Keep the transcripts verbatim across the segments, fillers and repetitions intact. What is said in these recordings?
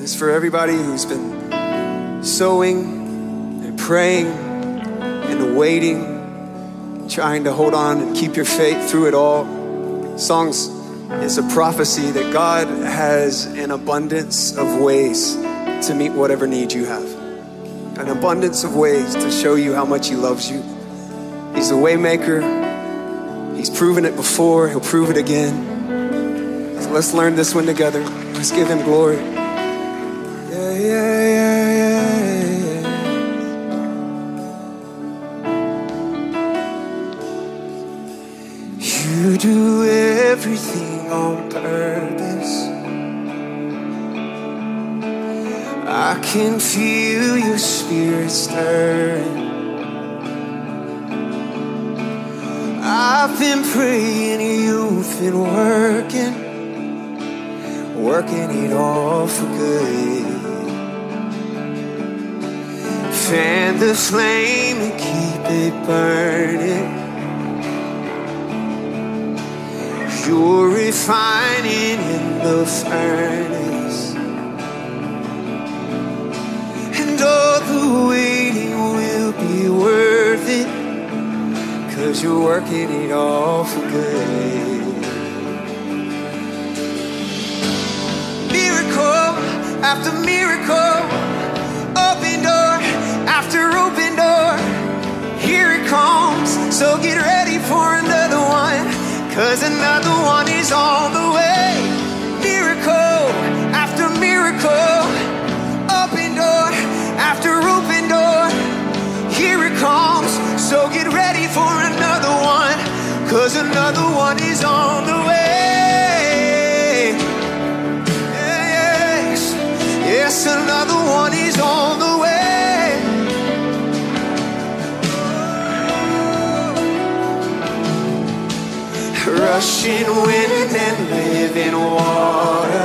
is for everybody who's been sowing and praying and waiting, trying to hold on and keep your faith through it all. Songs is a prophecy that God has an abundance of ways to meet whatever need you have. An abundance of ways to show you how much he loves you. He's a way maker. He's proven it before. He'll prove it again. So let's learn this one together. Let's give him glory. Yeah, yeah, yeah, yeah, yeah. You do everything on purpose. I can feel your spirit stirring. I've been praying, you've been working, working it all for good. Fan the flame and keep it burning. You're refining in the furnace, and all the waiting will be worth it, 'cause you're working it all for good. Miracle after miracle, open door after open door. Here it comes, so get ready for another one, 'cause another one is on the way. Miracle after miracle, open door after open door. Here it comes, so get ready for another one, 'cause another one is on the way. Yes, yes, another one is on the way. Rushing wind and living water,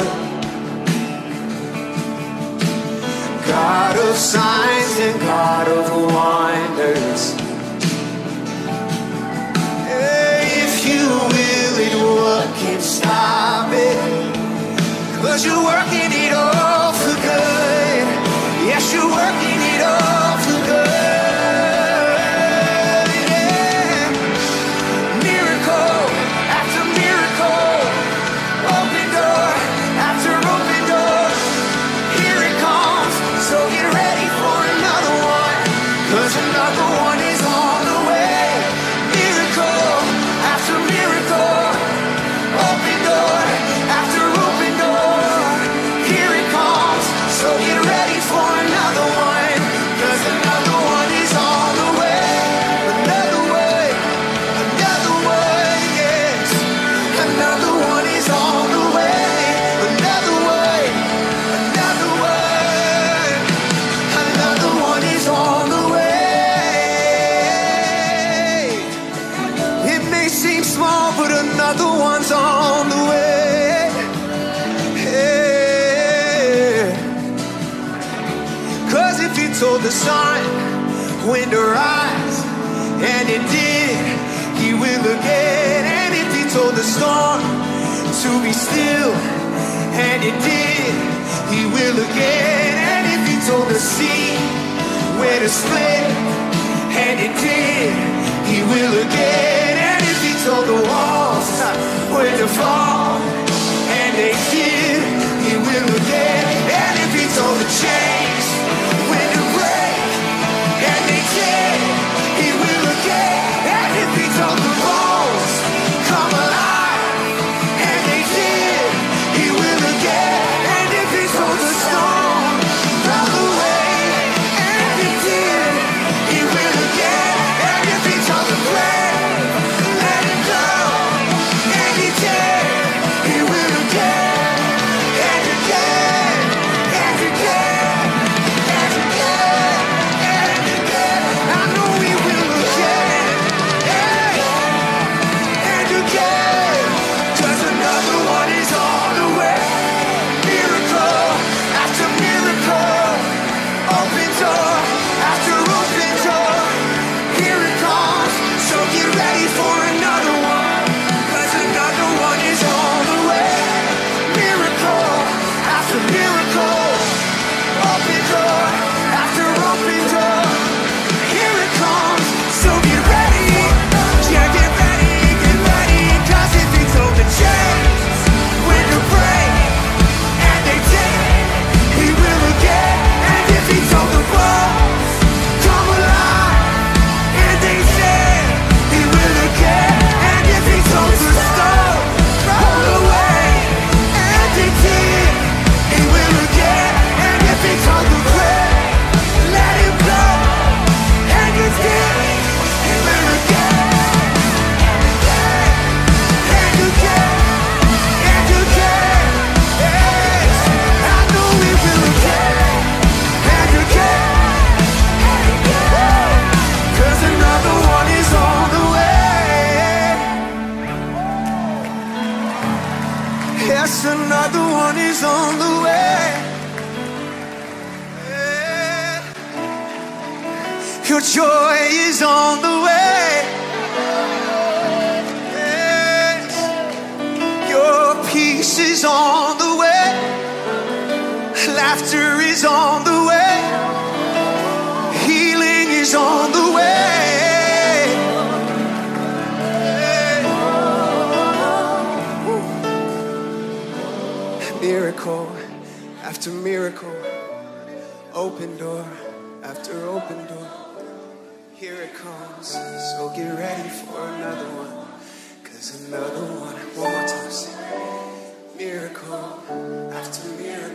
God of signs and God of wonders. If you will it, what can stop it? 'Cause you're working it all for good. Yes, you're working it all for good. Yeah. Miracle after miracle, open door after open door. Here it comes, so get ready for another one, 'cause another one is on the way. Miracle after miracle, open door after open door. Here it comes, so get ready for another one, 'cause another one is on the way. Another way, another way, yes. Another one is on the way. Another way, another way. Another one is on the way. It may seem small, but another one's on the way. Yeah. 'Cause if you told the sun when to rise, and it did, he will again. And if he told the storm to be still, and it did, he will again. And if he told the sea where to split, and it did, he will again. And if he told the walls where to fall, and they did, he will again. And if he told the chains when to break, and they did, he will again. And if he told the bones come alive, and they did, he will again. And if he told the storm roll away, and he did, he will again. And if he told the grave let it go, and he did, on the way. Your joy is on the way. Yes. Your peace is on the way. Laughter is on the way. Healing is on the way. Miracle after miracle, open door after open door. Here it comes, so get ready for another one. Cause another one, one more time, say, miracle after miracle.